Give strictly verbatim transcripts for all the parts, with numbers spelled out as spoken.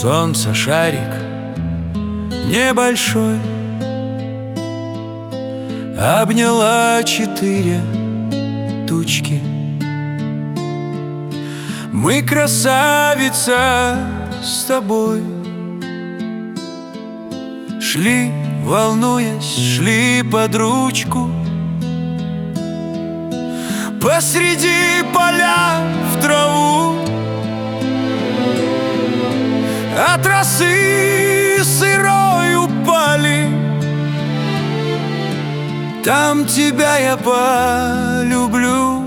Солнце шарик небольшой обняла четыре тучки. Мы, красавица, с тобой шли, волнуясь, шли под ручку посреди поля в траву. От росы сырой упали, там тебя я полюблю.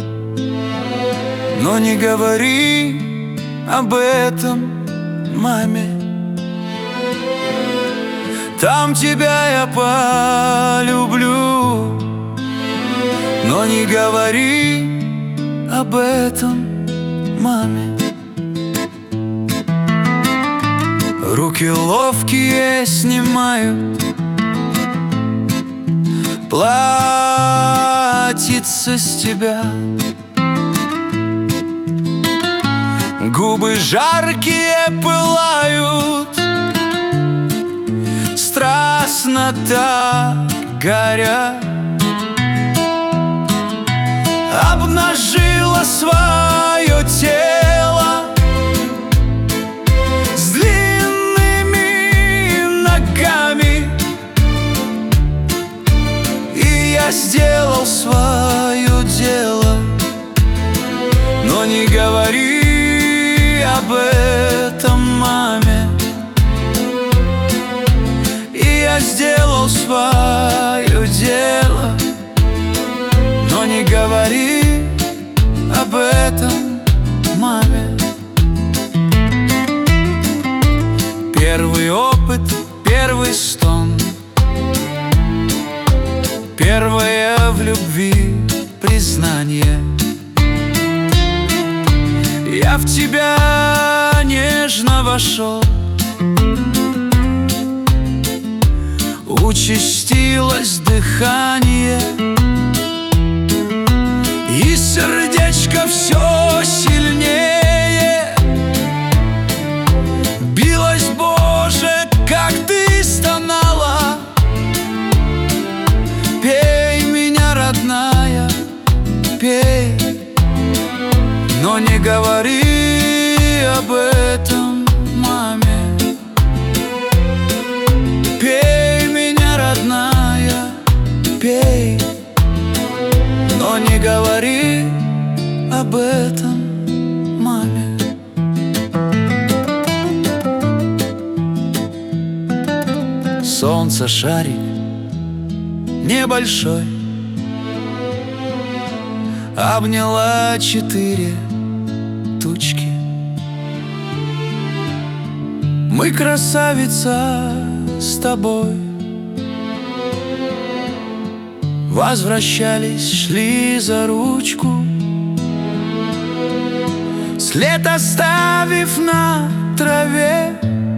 Но не говори об этом маме, там тебя я полюблю. Но не говори об этом маме. Руки ловкие снимают платьице с тебя, губы жаркие пылают, страстно так горят. Обнажила свое тело с длинными ногами, и я сделал свое дело. Но не говори об этом маме, и я сделал свое дело. Но не говори об этом маме. Первый опыт, первый стон, первое в любви признание. Я в тебя нежно вошел, участилось дыхание, и сердечко все сильнее билось. Боже, как ты стонала! Пей меня, родная, пей. Но не говори об этом маме. Пей меня, родная, пей. Но не говори об этом маме. Солнце шарик небольшой обняла четыре тучки. Мы, красавица, с тобой возвращались, шли за ручку, след оставив на траве,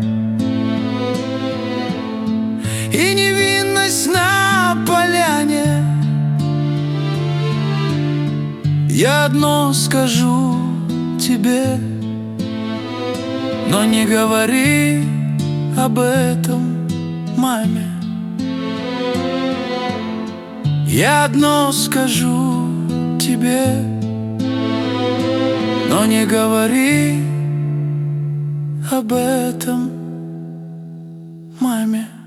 и невинность на поляне. Я одно скажу тебе, но не говори об этом маме. Я одно скажу тебе, но не говори об этом маме.